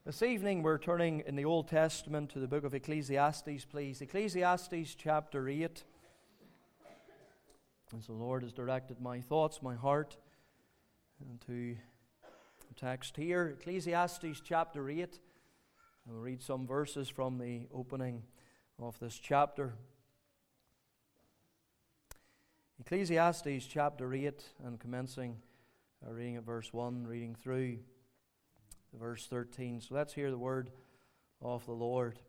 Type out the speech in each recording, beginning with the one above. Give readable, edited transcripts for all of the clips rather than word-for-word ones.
This evening we're turning in the Old Testament to the book of Ecclesiastes, please. Ecclesiastes chapter 8. As the Lord has directed my thoughts, my heart, into the text here. Ecclesiastes chapter 8. And we'll read some verses from the opening of this chapter. Ecclesiastes chapter 8, and commencing our reading at verse 1, reading through verse 13. So let's hear the word of the Lord.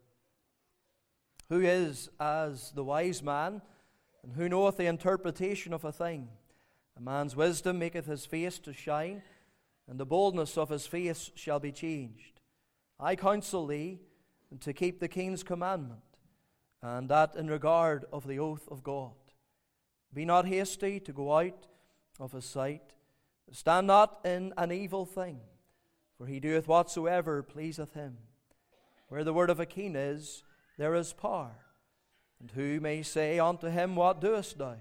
Who is as the wise man, and who knoweth the interpretation of a thing? A man's wisdom maketh his face to shine, and the boldness of his face shall be changed. I counsel thee to keep the king's commandment, and that in regard of the oath of God. Be not hasty to go out of his sight. Stand not in an evil thing, for he doeth whatsoever pleaseth him. Where the word of a king is, there is power. And who may say unto him, What doest thou?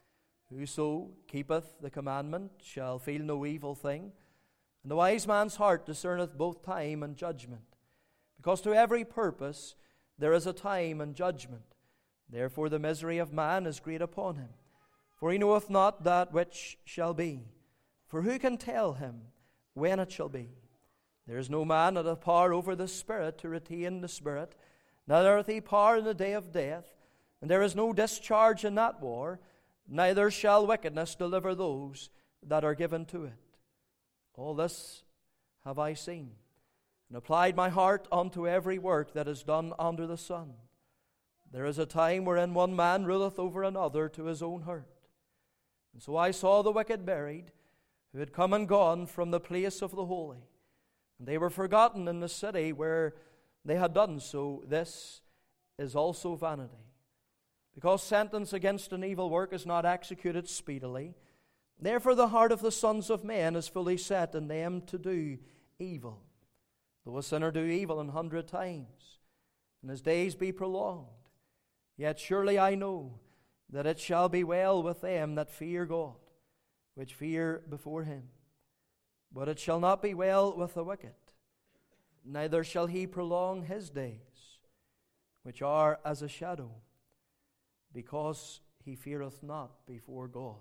Whoso keepeth the commandment shall feel no evil thing. And the wise man's heart discerneth both time and judgment. Because to every purpose there is a time and judgment. Therefore the misery of man is great upon him. For he knoweth not that which shall be. For who can tell him when it shall be? There is no man that hath power over the Spirit to retain the Spirit, neither hath he power in the day of death, and there is no discharge in that war, neither shall wickedness deliver those that are given to it. All this have I seen, and applied my heart unto every work that is done under the sun. There is a time wherein one man ruleth over another to his own hurt. And so I saw the wicked buried, who had come and gone from the place of the holy. And they were forgotten in the city where they had done so. This is also vanity. Because sentence against an evil work is not executed speedily, therefore the heart of the sons of men is fully set in them to do evil. Though a sinner do evil 100 times, and his days be prolonged, yet surely I know that it shall be well with them that fear God, which fear before him. But it shall not be well with the wicked, neither shall he prolong his days, which are as a shadow, because he feareth not before God.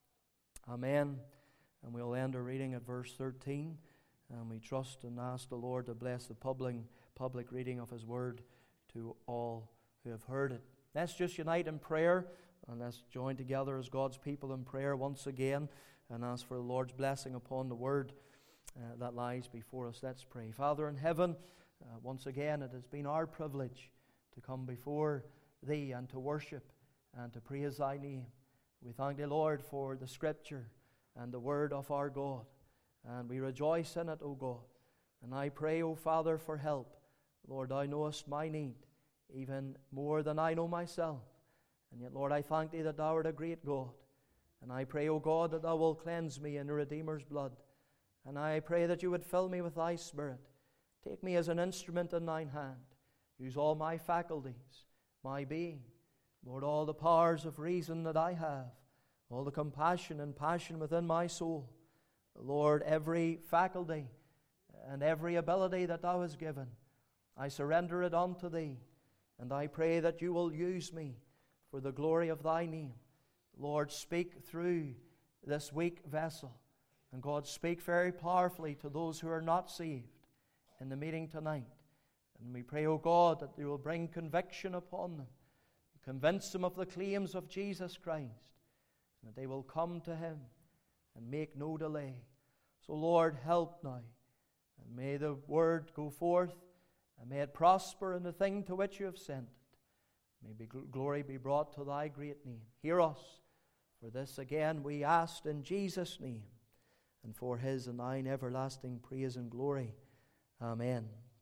Amen. And we'll end our reading at verse 13, and we trust and ask the Lord to bless the public reading of his word to all who have heard it. Let's just unite in prayer, and let's join together as God's people in prayer once again, and ask for the Lord's blessing upon the word that lies before us. Let's pray. Father in heaven, once again it has been our privilege to come before thee and to worship and to praise thy name. We thank thee, Lord, for the scripture and the word of our God, and we rejoice in it, O God. And I pray, O Father, for help. Lord, thou knowest my need even more than I know myself. And yet, Lord, I thank thee that thou art a great God. And I pray, O God, that thou wilt cleanse me in the Redeemer's blood. And I pray that you would fill me with thy Spirit. Take me as an instrument in thine hand. Use all my faculties, my being. Lord, all the powers of reason that I have, all the compassion and passion within my soul. Lord, every faculty and every ability that thou hast given, I surrender it unto thee. And I pray that you will use me for the glory of thy name. Lord, speak through this weak vessel. And God, speak very powerfully to those who are not saved in the meeting tonight. And we pray, O God, that you will bring conviction upon them. Convince them of the claims of Jesus Christ. And that they will come to him and make no delay. So, Lord, help now. And may the word go forth. And may it prosper in the thing to which you have sent it. May glory be brought to thy great name. Hear us. For this again we ask in Jesus' name, and for his and thine everlasting praise and glory. Amen.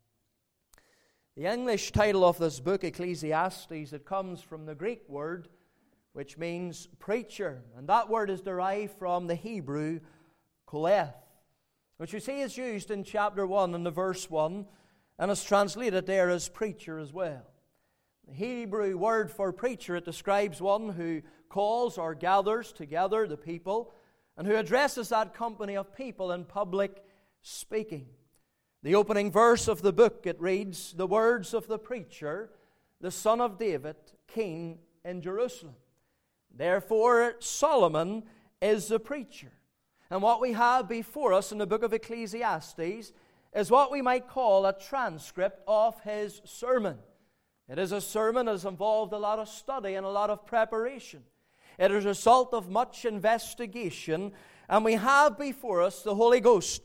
The English title of this book, Ecclesiastes, it comes from the Greek word which means preacher. And that word is derived from the Hebrew koleth, which you see is used in chapter 1 in the verse 1, and is translated there as preacher as well. The Hebrew word for preacher, it describes one who calls or gathers together the people and who addresses that company of people in public speaking. The opening verse of the book, it reads, "The words of the preacher, the son of David, king in Jerusalem." Therefore, Solomon is the preacher. And what we have before us in the book of Ecclesiastes is what we might call a transcript of his sermon. It is a sermon that has involved a lot of study and a lot of preparation. It is a result of much investigation, and we have before us the Holy Ghost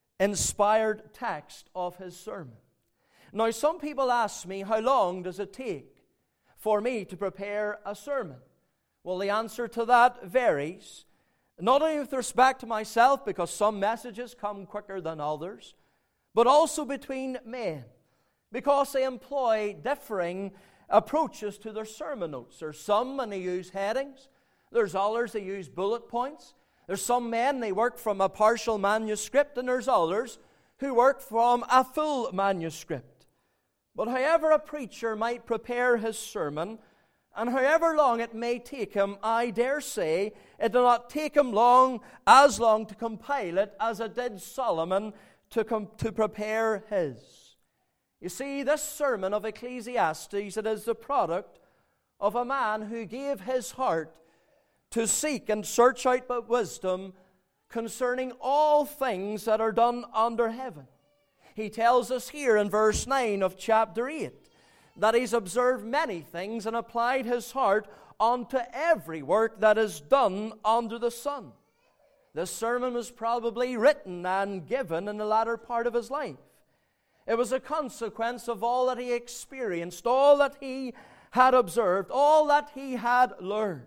inspired text of his sermon. Now, some people ask me, how long does it take for me to prepare a sermon? Well, the answer to that varies, not only with respect to myself, because some messages come quicker than others, but also between men, because they employ differing approaches to their sermon notes. There's some, and they use headings. There's others, they use bullet points. There's some men, they work from a partial manuscript, and there's others who work from a full manuscript. But however a preacher might prepare his sermon, and however long it may take him, I dare say it will not take him as long to compile it as it did Solomon to prepare his. You see, this sermon of Ecclesiastes, it is the product of a man who gave his heart to seek and search out wisdom concerning all things that are done under heaven. He tells us here in verse 9 of chapter 8 that he's observed many things and applied his heart unto every work that is done under the sun. This sermon was probably written and given in the latter part of his life. It was a consequence of all that he experienced, all that he had observed, all that he had learned.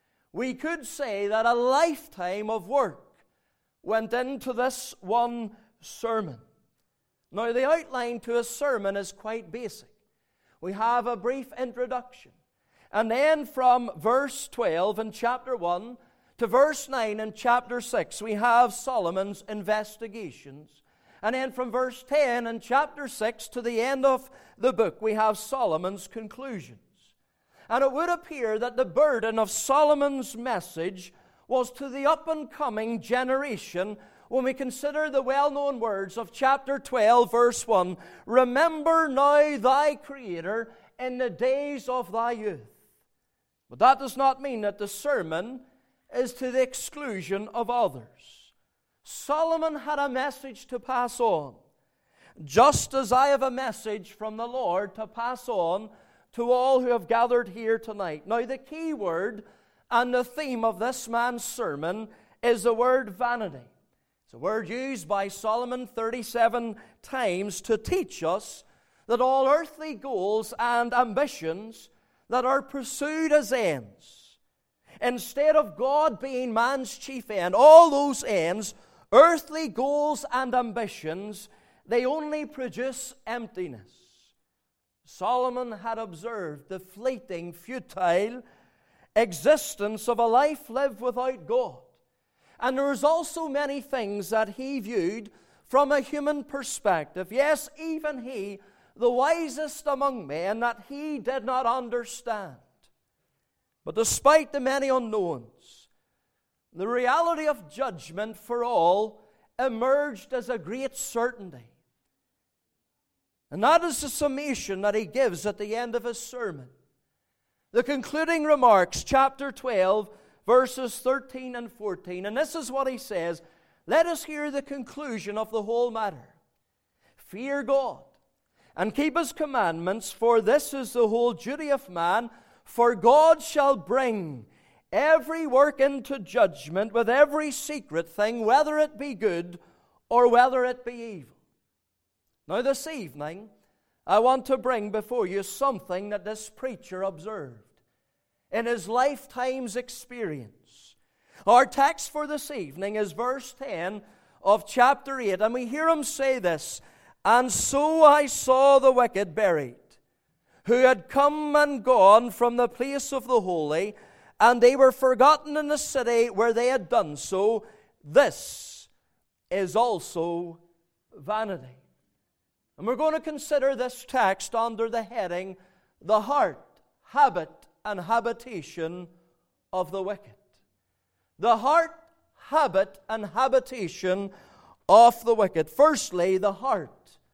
We could say that a lifetime of work went into this one sermon. Now, the outline to a sermon is quite basic. We have a brief introduction. And then from verse 12 in chapter 1 to verse 9 in chapter 6, we have Solomon's investigations. And then from verse 10 in chapter 6 to the end of the book, we have Solomon's conclusions. And it would appear that the burden of Solomon's message was to the up-and-coming generation when we consider the well-known words of chapter 12, verse 1, "Remember now thy Creator in the days of thy youth." But that does not mean that the sermon is to the exclusion of others. Solomon had a message to pass on, just as I have a message from the Lord to pass on to all who have gathered here tonight. Now, the key word and the theme of this man's sermon is the word vanity. It's a word used by Solomon 37 times to teach us that all earthly goals and ambitions that are pursued as ends, instead of God being man's chief end, all those ends, earthly goals and ambitions, they only produce emptiness. Solomon had observed the fleeting, futile existence of a life lived without God. And there was also many things that he viewed from a human perspective. Yes, even he, the wisest among men, that he did not understand. But despite the many unknowns, the reality of judgment for all emerged as a great certainty. And that is the summation that he gives at the end of his sermon. The concluding remarks, chapter 12, verses 13 and 14. And this is what he says. Let us hear the conclusion of the whole matter. Fear God, and keep His commandments, for this is the whole duty of man. For God shall bring every work into judgment with every secret thing, whether it be good or whether it be evil. Now this evening, I want to bring before you something that this preacher observed in his lifetime's experience. Our text for this evening is verse 10 of chapter 8, and we hear him say this, "And so I saw the wicked buried, who had come and gone from the place of the holy, and they were forgotten in the city where they had done so. This is also vanity." And we're going to consider this text under the heading, "The heart, habit, and habitation of the wicked." The heart, habit, and habitation of the wicked. Firstly, the heart.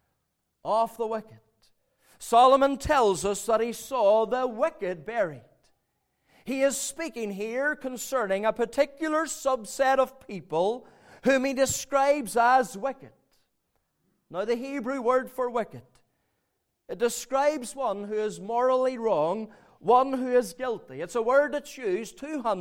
of the wicked. Solomon tells us that he saw the wicked buried. He is speaking here concerning a particular subset of people whom he describes as wicked. Now, the Hebrew word for wicked, it describes one who is morally wrong, one who is guilty. It's a word that's used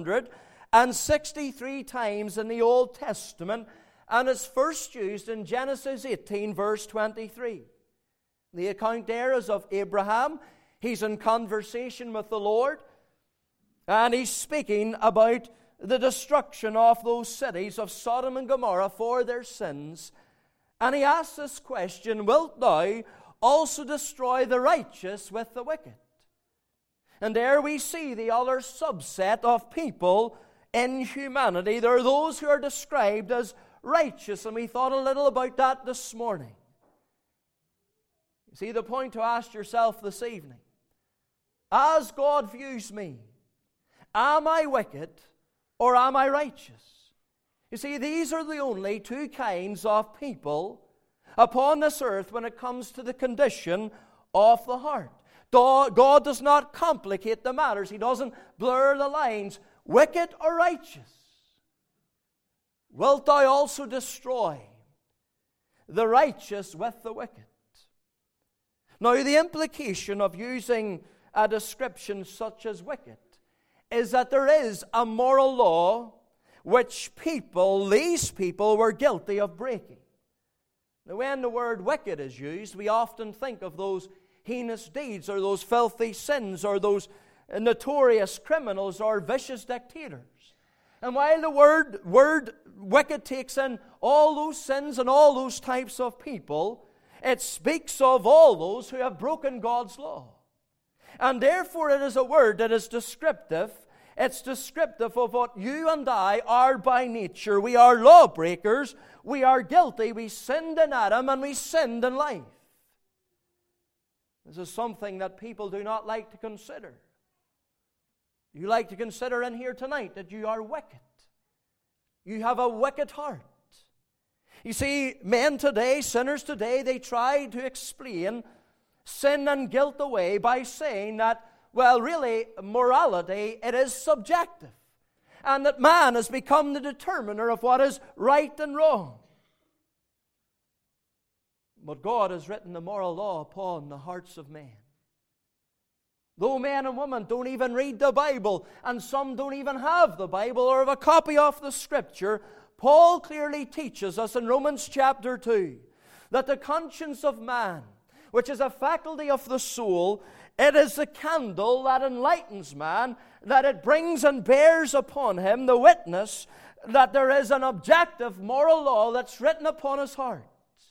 263 times in the Old Testament, and it's first used in Genesis 18, verse 23. The account there is of Abraham. He's in conversation with the Lord, and he's speaking about the destruction of those cities of Sodom and Gomorrah for their sins. And he asks this question, wilt thou also destroy the righteous with the wicked? And there we see the other subset of people in humanity. There are those who are described as righteous, and we thought a little about that this morning. You see, the point to ask yourself this evening, as God views me, am I wicked or am I righteous? You see, these are the only two kinds of people upon this earth when it comes to the condition of the heart. God does not complicate the matters. He doesn't blur the lines. Wicked or righteous? Wilt thou also destroy the righteous with the wicked? Now, the implication of using a description such as wicked is that there is a moral law which these people were guilty of breaking. Now, when the word wicked is used, we often think of those heinous deeds or those filthy sins or those notorious criminals or vicious dictators. And while the word wicked takes in all those sins and all those types of people, it speaks of all those who have broken God's law. And therefore it is a word that is descriptive. It's descriptive of what you and I are by nature. We are lawbreakers. We are guilty. We sinned in Adam and we sinned in life. This is something that people do not like to consider. You like to consider in here tonight that you are wicked. You have a wicked heart. You see, men today, sinners today, they try to explain sin and guilt away by saying that, well, really, morality, it is subjective. And that man has become the determiner of what is right and wrong. But God has written the moral law upon the hearts of men. Though men and women don't even read the Bible, and some don't even have the Bible or have a copy of the Scripture, Paul clearly teaches us in Romans chapter 2 that the conscience of man, which is a faculty of the soul, it is the candle that enlightens man, that it brings and bears upon him the witness that there is an objective moral law that's written upon his heart.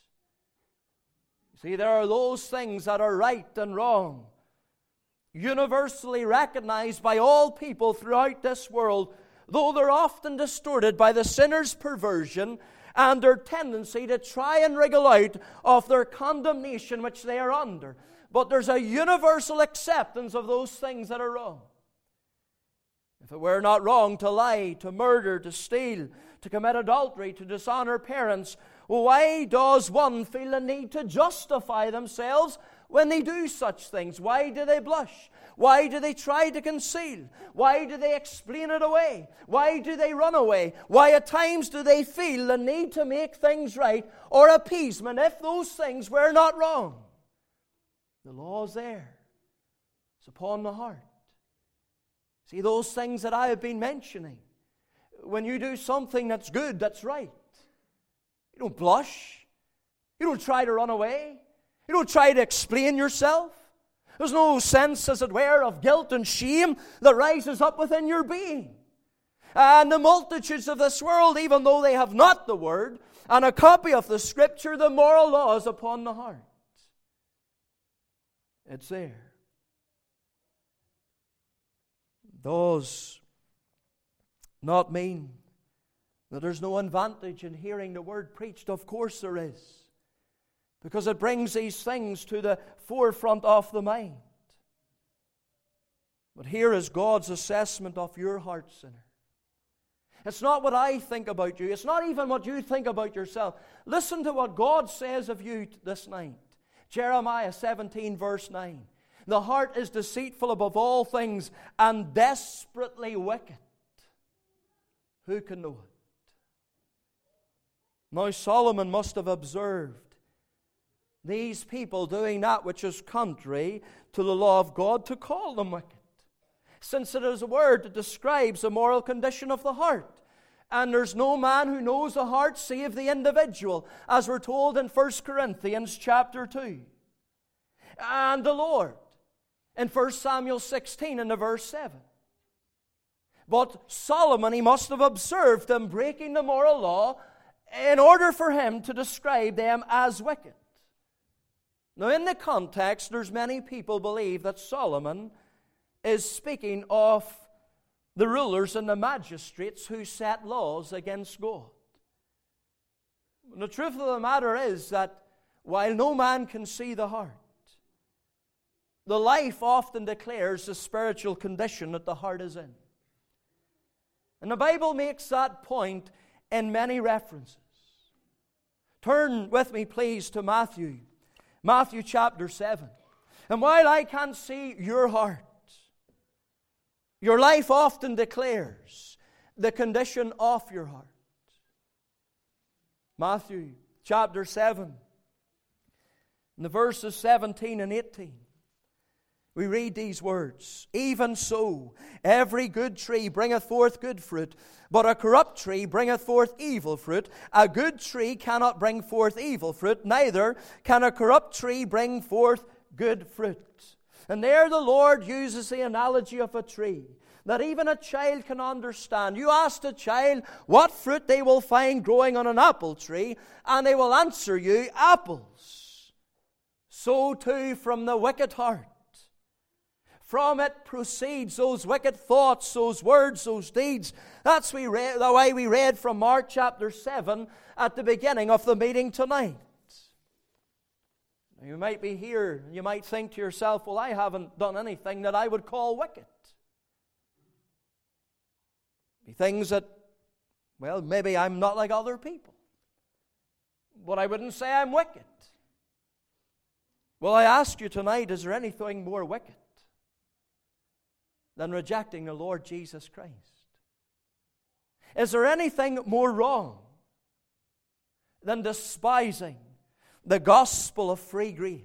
See, there are those things that are right and wrong, universally recognized by all people throughout this world, though they're often distorted by the sinner's perversion and their tendency to try and wriggle out of their condemnation which they are under. But there's a universal acceptance of those things that are wrong. If it were not wrong to lie, to murder, to steal, to commit adultery, to dishonor parents, why does one feel the need to justify themselves when they do such things? Why do they blush? Why do they try to conceal? Why do they explain it away? Why do they run away? Why at times do they feel the need to make things right or appeasement if those things were not wrong? The law is there. It's upon the heart. See, those things that I have been mentioning. When you do something that's good, that's right, you don't blush. You don't try to run away. You don't try to explain yourself. There's no sense, as it were, of guilt and shame that rises up within your being. And the multitudes of this world, even though they have not the Word and a copy of the Scripture, the moral law is upon the heart. It's there. It does not mean that there's no advantage in hearing the Word preached. Of course there is. Because it brings these things to the forefront of the mind. But here is God's assessment of your heart, sinner. It's not what I think about you. It's not even what you think about yourself. Listen to what God says of you this night. Jeremiah 17 verse 9. The heart is deceitful above all things and desperately wicked. Who can know it? Now Solomon must have observed these people doing that which is contrary to the law of God to call them wicked, since it is a word that describes the moral condition of the heart. And there's no man who knows the heart save the individual, as we're told in 1 Corinthians chapter 2. And the Lord, in 1 Samuel 16 and verse 7. But Solomon, he must have observed them breaking the moral law in order for him to describe them as wicked. Now in the context, there's many people believe that Solomon is speaking of the rulers and the magistrates who set laws against God. And the truth of the matter is that while no man can see the heart, the life often declares the spiritual condition that the heart is in. And the Bible makes that point in many references. Turn with me, please, to Matthew chapter 7. And while I can't see your heart, your life often declares the condition of your heart. Matthew chapter 7, in the verses 17 and 18, we read these words. Even so, every good tree bringeth forth good fruit, but a corrupt tree bringeth forth evil fruit. A good tree cannot bring forth evil fruit, neither can a corrupt tree bring forth good fruit. And there the Lord uses the analogy of a tree that even a child can understand. You ask a child what fruit they will find growing on an apple tree, and they will answer you, apples. So too from the wicked heart. From it proceeds those wicked thoughts, those words, those deeds. That's the way we read from Mark chapter 7 at the beginning of the meeting tonight. You might be here, and you might think to yourself, well, I haven't done anything that I would call wicked. Be things that, well, maybe I'm not like other people. But I wouldn't say I'm wicked. Well, I ask you tonight, is there anything more wicked than rejecting the Lord Jesus Christ? Is there anything more wrong than despising the gospel of free grace?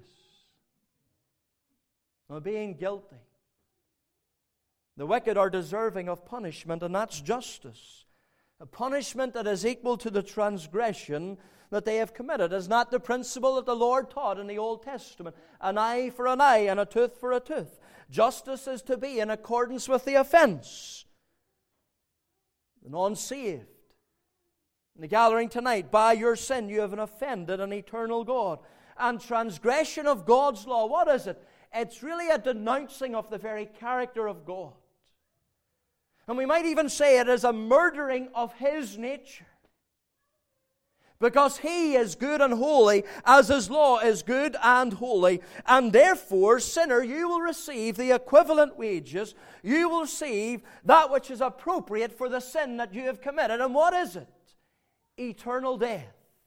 Or being guilty. The wicked are deserving of punishment, and that's justice. A punishment that is equal to the transgression that they have committed. Is not the principle that the Lord taught in the Old Testament? An eye for an eye and a tooth for a tooth. Justice is to be in accordance with the offense. The non-saved in the gathering tonight, by your sin you have offended an eternal God. And transgression of God's law, what is it? It's really a denouncing of the very character of God. And we might even say it is a murdering of His nature. Because He is good and holy, as His law is good and holy. And therefore, sinner, you will receive the equivalent wages. You will receive that which is appropriate for the sin that you have committed. And what is it? Eternal death.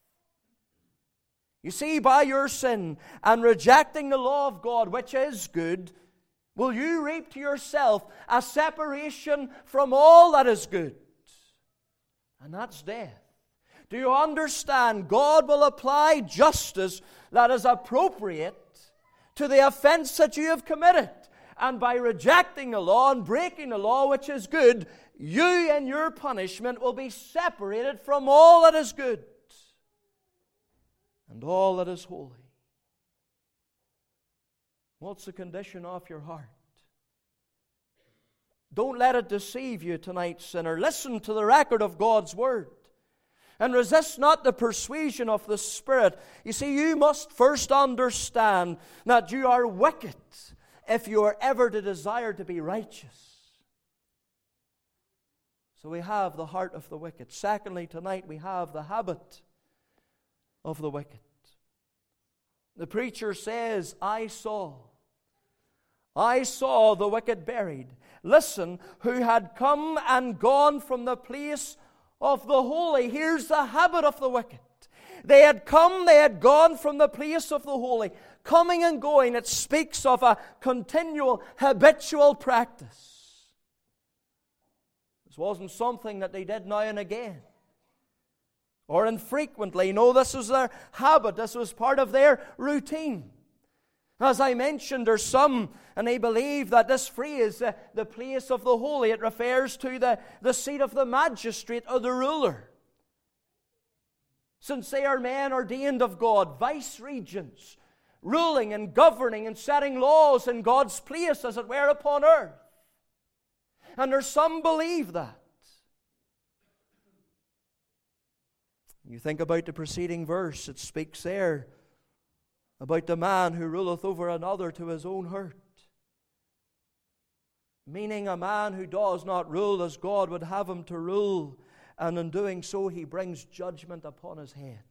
You see, by your sin and rejecting the law of God, which is good, will you reap to yourself a separation from all that is good. And that's death. Do you understand? God will apply justice that is appropriate to the offense that you have committed. And by rejecting the law and breaking the law, which is good, you in your punishment will be separated from all that is good and all that is holy. What's the condition of your heart? Don't let it deceive you tonight, sinner. Listen to the record of God's Word. And resist not the persuasion of the Spirit. You see, you must first understand that you are wicked if you are ever to desire to be righteous. So we have the heart of the wicked. Secondly, tonight we have the habit of the wicked. The preacher says, I saw the wicked buried. Listen, who had come and gone from the place of the holy. Here's the habit of the wicked. They had come, they had gone from the place of the holy. coming and going. It speaks of a continual, habitual practice. This wasn't something that they did now and again, or infrequently. No, this was their habit. This was part of their routine. As I mentioned, there's some, and they believe that this phrase, the place of the holy, it refers to the seat of the magistrate or the ruler. Since they are men ordained of God, vice-regents, ruling and governing and setting laws in God's place, as it were, upon earth. And there's some believe that. You think about the preceding verse, it speaks there about the man who ruleth over another to his own hurt. Meaning a man who does not rule as God would have him to rule, and in doing so he brings judgment upon his head.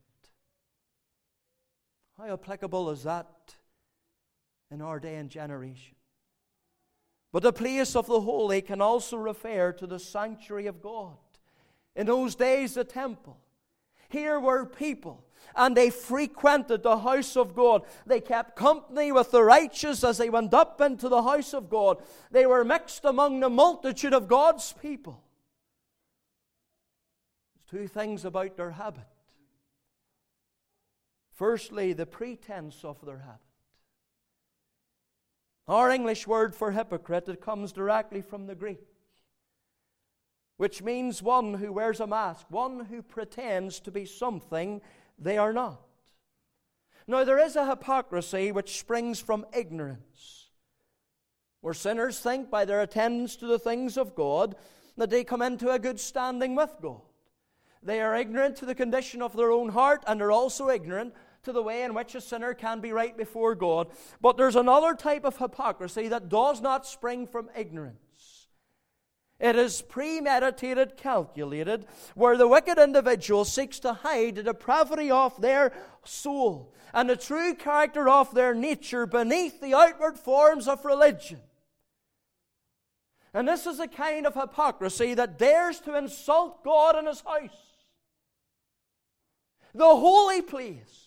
How applicable is that in our day and generation? But the place of the holy can also refer to the sanctuary of God. In those days, the temple. Here were people, and they frequented the house of God. They kept company with the righteous as they went up into the house of God. They were mixed among the multitude of God's people. There's two things about their habit. Firstly, the pretense of their habit. Our English word for hypocrite, it comes directly from the Greek, which means one who wears a mask, one who pretends to be something they are not. Now, there is a hypocrisy which springs from ignorance, where sinners think by their attendance to the things of God that they come into a good standing with God. They are ignorant to the condition of their own heart, and are also ignorant to the way in which a sinner can be right before God. But there's another type of hypocrisy that does not spring from ignorance. It is premeditated, calculated, where the wicked individual seeks to hide the depravity of their soul and the true character of their nature beneath the outward forms of religion. And this is a kind of hypocrisy that dares to insult God in His house, the holy place.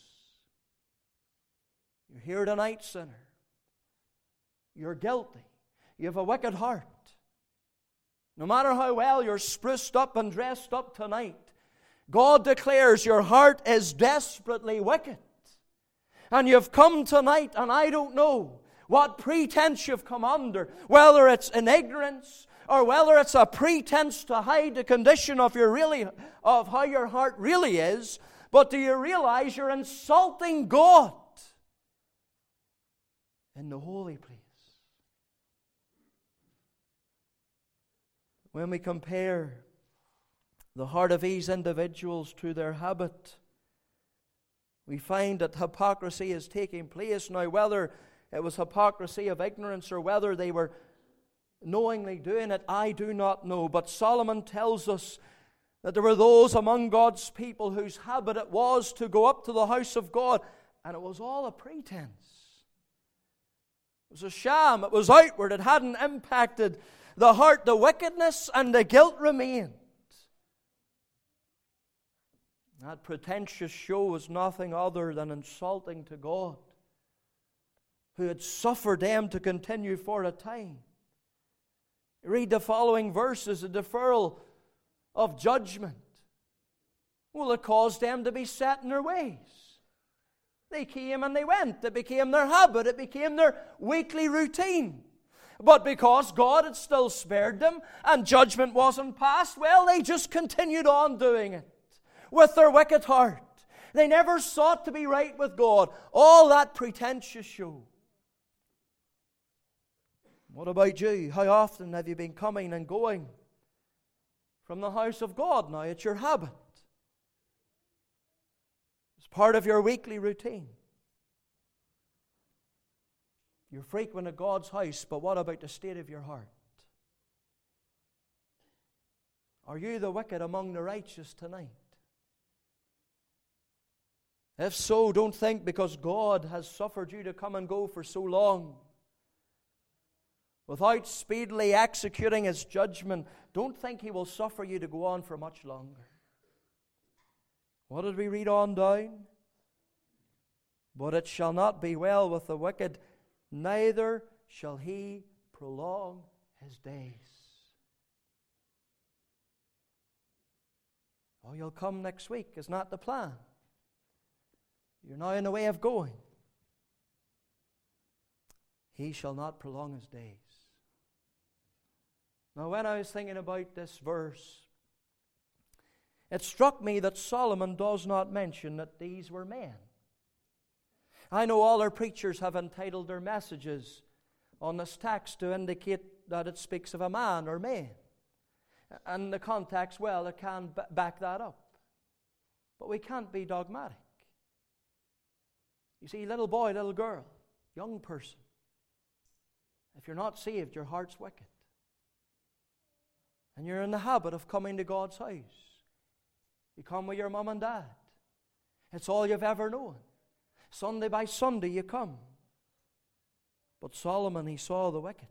You're here tonight, sinner. You're guilty. You have a wicked heart. No matter how well you're spruced up and dressed up tonight, God declares your heart is desperately wicked. And you've come tonight, and I don't know what pretense you've come under, whether it's in ignorance or whether it's a pretense to hide the condition of how your heart really is. But do you realize you're insulting God in the holy place? When we compare the heart of these individuals to their habit, we find that hypocrisy is taking place. Now, whether it was hypocrisy of ignorance or whether they were knowingly doing it, I do not know. But Solomon tells us that there were those among God's people whose habit it was to go up to the house of God, and it was all a pretense. It was a sham. It was outward. It hadn't impacted the heart. The wickedness and the guilt remained. That pretentious show was nothing other than insulting to God, who had suffered them to continue for a time. Read the following verses, a deferral of judgment. Well, it caused them to be set in their ways. They came and they went. It became their habit. It became their weekly routine. But because God had still spared them and judgment wasn't passed, well, they just continued on doing it with their wicked heart. They never sought to be right with God. All that pretentious show. What about you? How often have you been coming and going from the house of God now? It's your habit. It's part of your weekly routine. You're frequent at God's house, but what about the state of your heart? Are you the wicked among the righteous tonight? If so, don't think because God has suffered you to come and go for so long without speedily executing His judgment, don't think He will suffer you to go on for much longer. What did we read on down? But it shall not be well with the wicked, neither shall he prolong his days. Oh, you'll come next week is not the plan. You're now in the way of going. He shall not prolong his days. Now, when I was thinking about this verse, it struck me that Solomon does not mention that these were men. I know all our preachers have entitled their messages on this text to indicate that it speaks of a man or men. And the context, well, it can back that up. But we can't be dogmatic. You see, little boy, little girl, young person, if you're not saved, your heart's wicked. And you're in the habit of coming to God's house. You come with your mom and dad. It's all you've ever known. Sunday by Sunday you come. But Solomon, he saw the wicked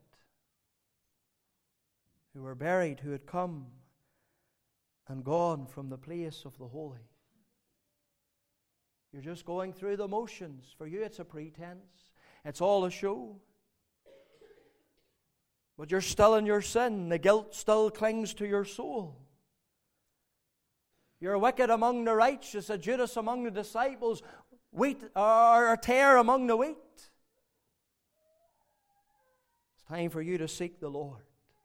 who were buried, who had come and gone from the place of the holy. You're just going through the motions. For you it's a pretense. It's all a show. But you're still in your sin. The guilt still clings to your soul. You're wicked among the righteous, a Judas among the disciples, wheat or a tare among the wheat. It's time for you to seek the Lord.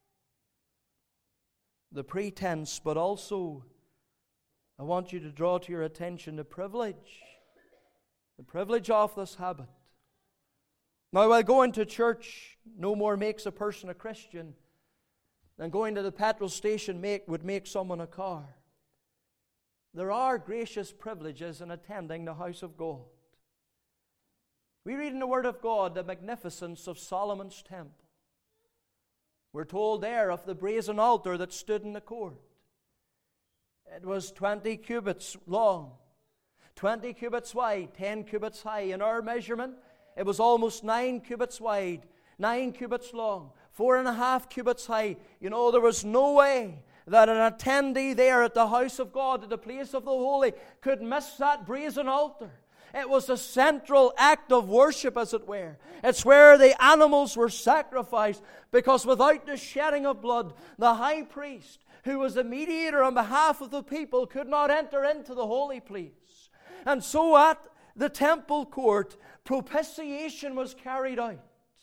The pretense, but also I want you to draw to your attention the privilege of this habit. Now, while going to church no more makes a person a Christian than going to the petrol station would make someone a car, there are gracious privileges in attending the house of God. We read in the Word of God the magnificence of Solomon's temple. We're told there of the brazen altar that stood in the court. It was 20 cubits long, 20 cubits wide, 10 cubits high. In our measurement, it was almost 9 cubits wide, 9 cubits long, 4.5 cubits high. You know, there was no way that an attendee there at the house of God, at the place of the holy, could miss that brazen altar. It was a central act of worship, as it were. It's where the animals were sacrificed, because without the shedding of blood, the high priest, who was a mediator on behalf of the people, could not enter into the holy place. And so at the temple court, propitiation was carried out.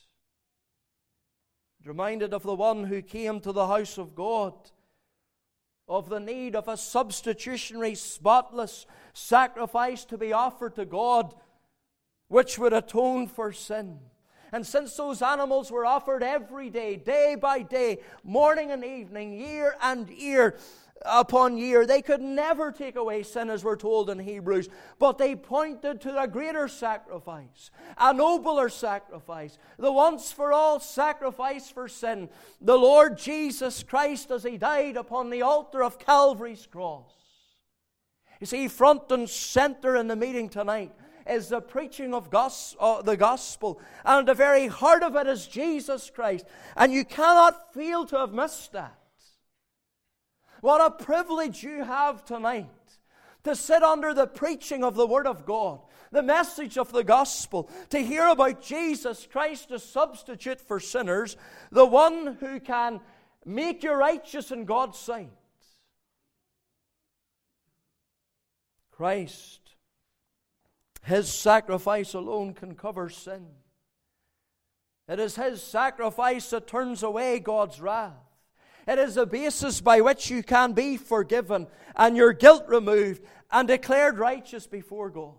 Reminded of the one who came to the house of God, of the need of a substitutionary, spotless sacrifice to be offered to God, which would atone for sin. And since those animals were offered every day, day by day, morning and evening, year and year upon year, they could never take away sin, as we're told in Hebrews. But they pointed to a greater sacrifice, a nobler sacrifice, the once-for-all sacrifice for sin, the Lord Jesus Christ, as He died upon the altar of Calvary's cross. You see, front and center in the meeting tonight is the preaching of the gospel, and at the very heart of it is Jesus Christ, and you cannot fail to have missed that. What a privilege you have tonight to sit under the preaching of the Word of God, the message of the gospel, to hear about Jesus Christ, the substitute for sinners, the one who can make you righteous in God's sight. Christ, His sacrifice alone can cover sin. It is His sacrifice that turns away God's wrath. It is the basis by which you can be forgiven and your guilt removed and declared righteous before God.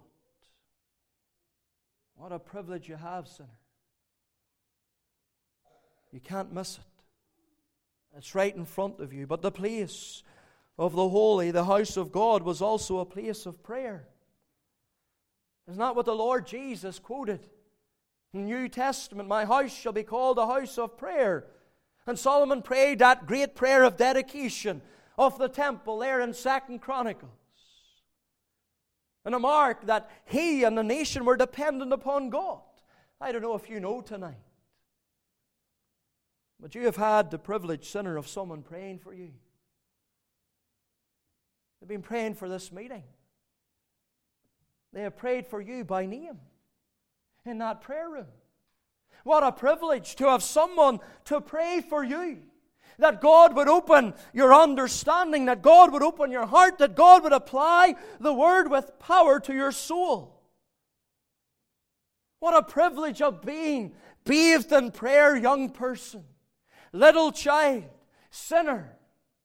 What a privilege you have, sinner. You can't miss it. It's right in front of you. But the place of the holy, the house of God, was also a place of prayer. Isn't that what the Lord Jesus quoted in the New Testament? My house shall be called a house of prayer. And Solomon prayed that great prayer of dedication of the temple there in 2 Chronicles. And a mark that he and the nation were dependent upon God. I don't know if you know tonight, but you have had the privilege, sinner, of someone praying for you. They've been praying for this meeting. They have prayed for you by name. in that prayer room. What a privilege to have someone to pray for you. That God would open your understanding, that God would open your heart, that God would apply the Word with power to your soul. What a privilege of being bathed in prayer, young person, little child, sinner.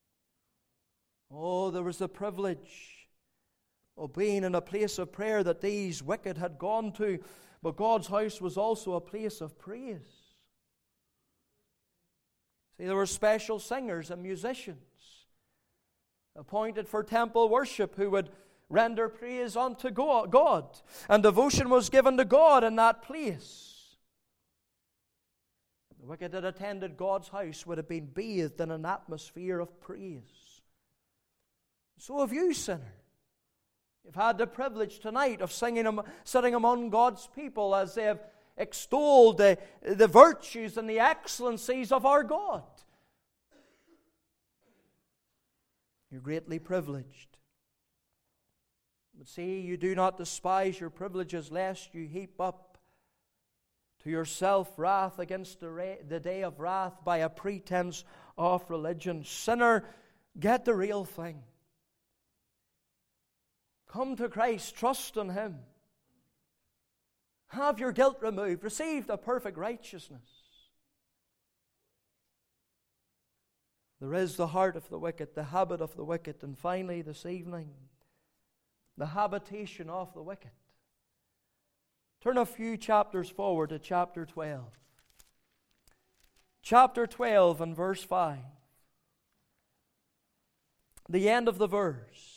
Oh, there was the privilege of being in a place of prayer that these wicked had gone to, but God's house was also a place of praise. See, there were special singers and musicians appointed for temple worship who would render praise unto God. And devotion was given to God in that place. The wicked that attended God's house would have been bathed in an atmosphere of praise. So have you, sinner. You've had the privilege tonight of sitting among God's people as they have extolled the virtues and the excellencies of our God. You're greatly privileged. But see, you do not despise your privileges, lest you heap up to yourself wrath against the day of wrath by a pretense of religion. Sinner, get the real thing. Come to Christ, trust in Him. Have your guilt removed. Receive the perfect righteousness. There is the heart of the wicked, the habit of the wicked, and finally this evening, the habitation of the wicked. Turn a few chapters forward to chapter 12. Chapter 12 and verse 5. The end of the verse.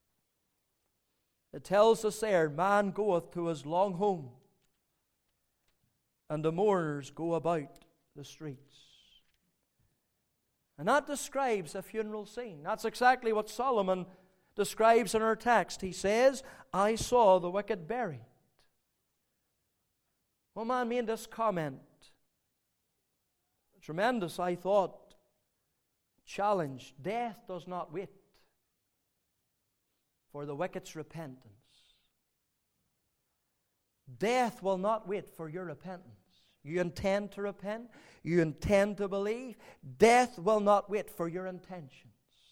It tells us there, man goeth to his long home, and the mourners go about the streets. And that describes a funeral scene. That's exactly what Solomon describes in our text. He says, I saw the wicked buried. One man made this comment. Tremendous, I thought, challenge. Death does not wait for the wicked's repentance. Death will not wait for your repentance. You intend to repent. You intend to believe. Death will not wait for your intentions.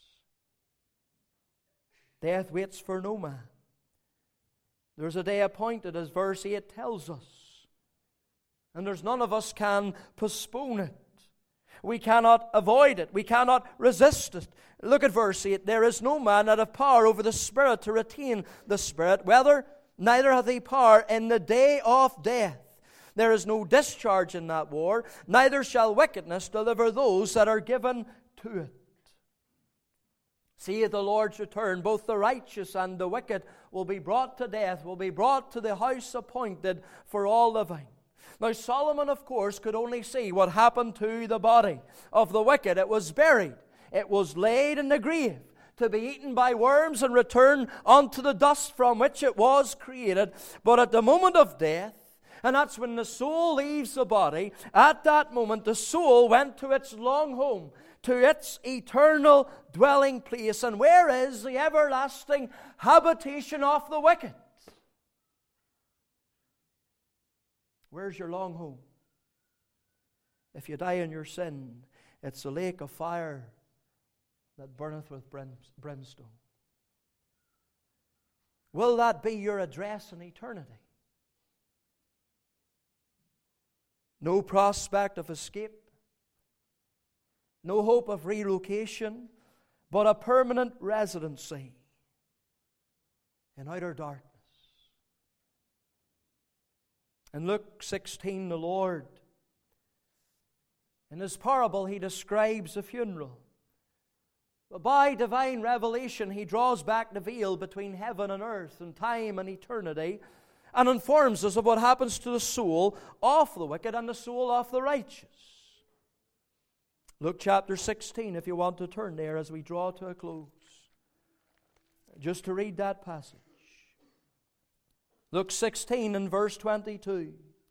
Death waits for no man. There's a day appointed, as verse 8 tells us. And there's none of us can postpone it. We cannot avoid it. We cannot resist it. Look at verse 8. There is no man that hath power over the Spirit to retain the Spirit, neither hath he power in the day of death. There is no discharge in that war, neither shall wickedness deliver those that are given to it. See, at the Lord's return, both the righteous and the wicked will be brought to death, will be brought to the house appointed for all living. Now, Solomon, of course, could only see what happened to the body of the wicked. It was buried. It was laid in the grave to be eaten by worms and return unto the dust from which it was created. But at the moment of death, and that's when the soul leaves the body, at that moment the soul went to its long home, to its eternal dwelling place. And where is the everlasting habitation of the wicked? Where's your long home? If you die in your sin, it's a lake of fire that burneth with brimstone. Will that be your address in eternity? No prospect of escape, no hope of relocation, but a permanent residency in outer darkness. In Luke 16, the Lord, in His parable, He describes a funeral. But by divine revelation, He draws back the veil between heaven and earth and time and eternity and informs us of what happens to the soul of the wicked and the soul of the righteous. Luke chapter 16, if you want to turn there as we draw to a close. Just to read that passage. Luke 16 and verse 22.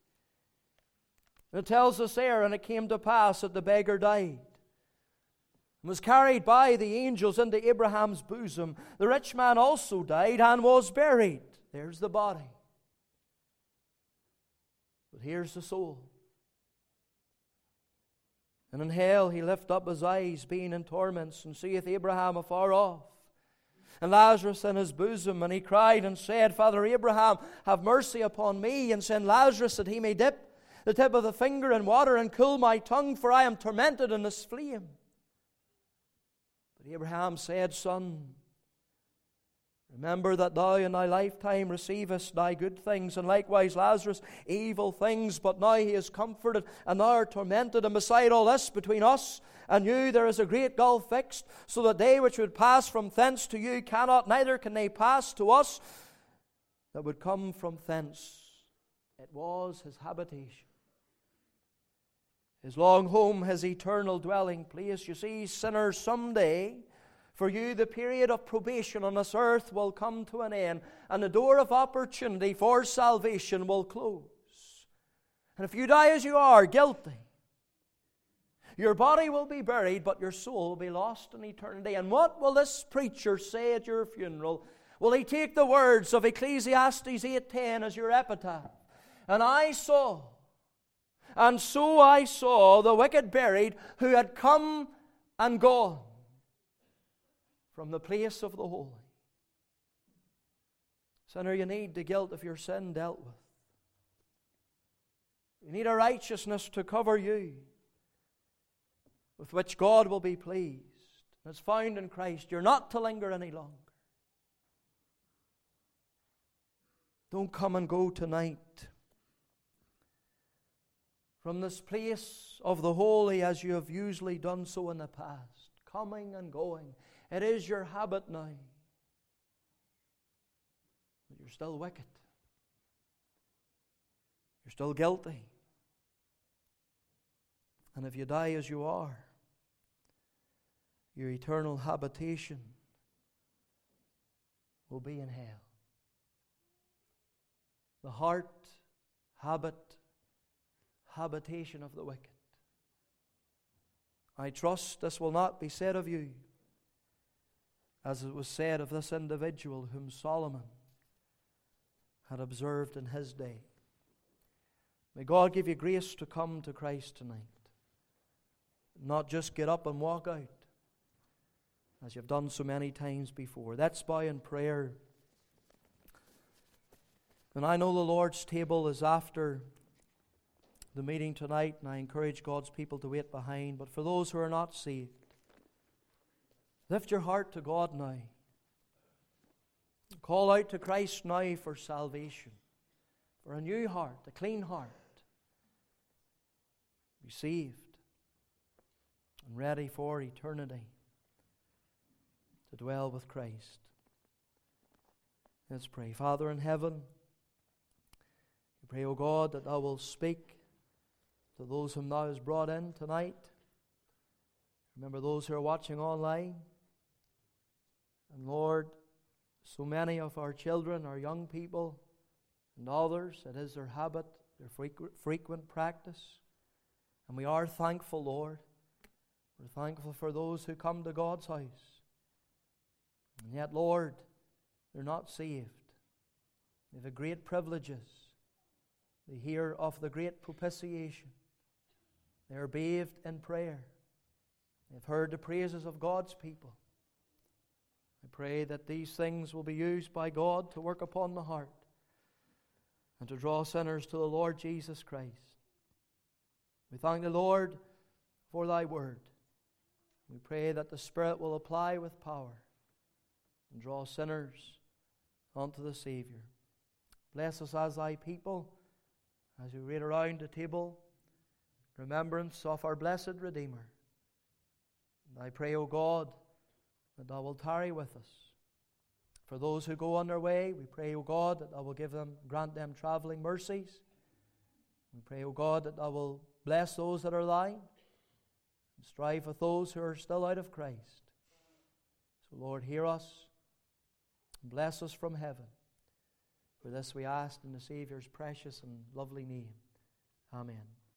It tells us there, and it came to pass that the beggar died, and was carried by the angels into Abraham's bosom. The rich man also died and was buried. There's the body. But here's the soul. And in hell he lift up his eyes, being in torments, and seeth Abraham afar off, and Lazarus in his bosom. And he cried and said, Father Abraham, have mercy upon me, and send Lazarus that he may dip the tip of the finger in water and cool my tongue, for I am tormented in this flame. But Abraham said, Son, remember that thou in thy lifetime receivest thy good things, and likewise Lazarus evil things. But now he is comforted, and thou art tormented. And beside all this, between us and you there is a great gulf fixed, so that they which would pass from thence to you cannot, neither can they pass to us that would come from thence. It was his habitation, his long home, his eternal dwelling place. You see, sinners, someday, for you, the period of probation on this earth will come to an end, and the door of opportunity for salvation will close. And if you die as you are, guilty, your body will be buried, but your soul will be lost in eternity. And what will this preacher say at your funeral? Will he take the words of Ecclesiastes 8:10 as your epitaph? And I saw, and so I saw the wicked buried, who had come and gone from the place of the holy. Sinner, you need the guilt of your sin dealt with. You need a righteousness to cover you, with which God will be pleased. It's found in Christ. You're not to linger any longer. Don't come and go tonight from this place of the holy as you have usually done so in the past, coming and going. It is your habit now. But you're still wicked. You're still guilty. And if you die as you are, your eternal habitation will be in hell. The heart, habitation of the wicked. I trust this will not be said of you as it was said of this individual whom Solomon had observed in his day. May God give you grace to come to Christ tonight. Not just get up and walk out as you've done so many times before. Let's bow in prayer. And I know the Lord's table is after the meeting tonight, and I encourage God's people to wait behind. But for those who are not saved, lift your heart to God now. Call out to Christ now for salvation, for a new heart, a clean heart. Be saved and ready for eternity to dwell with Christ. Let's pray. Father in heaven, we pray, O God, that Thou wilt speak to those whom Thou hast brought in tonight. Remember those who are watching online. And Lord, so many of our children, our young people, and others, it is their habit, their frequent practice. And we are thankful, Lord. We're thankful for those who come to God's house. And yet, Lord, they're not saved. They have great privileges. They hear of the great propitiation. They are bathed in prayer. They've heard the praises of God's people. I pray that these things will be used by God to work upon the heart and to draw sinners to the Lord Jesus Christ. We thank the Lord for Thy word. We pray that the Spirit will apply with power and draw sinners unto the Savior. Bless us as Thy people, as we read around the table, remembrance of our blessed Redeemer. And I pray, O God, that Thou wilt tarry with us. For those who go on their way, we pray, O God, that Thou will grant them traveling mercies. We pray, O God, that Thou will bless those that are lying and strive with those who are still out of Christ. So, Lord, hear us and bless us from heaven. For this we ask in the Saviour's precious and lovely name. Amen.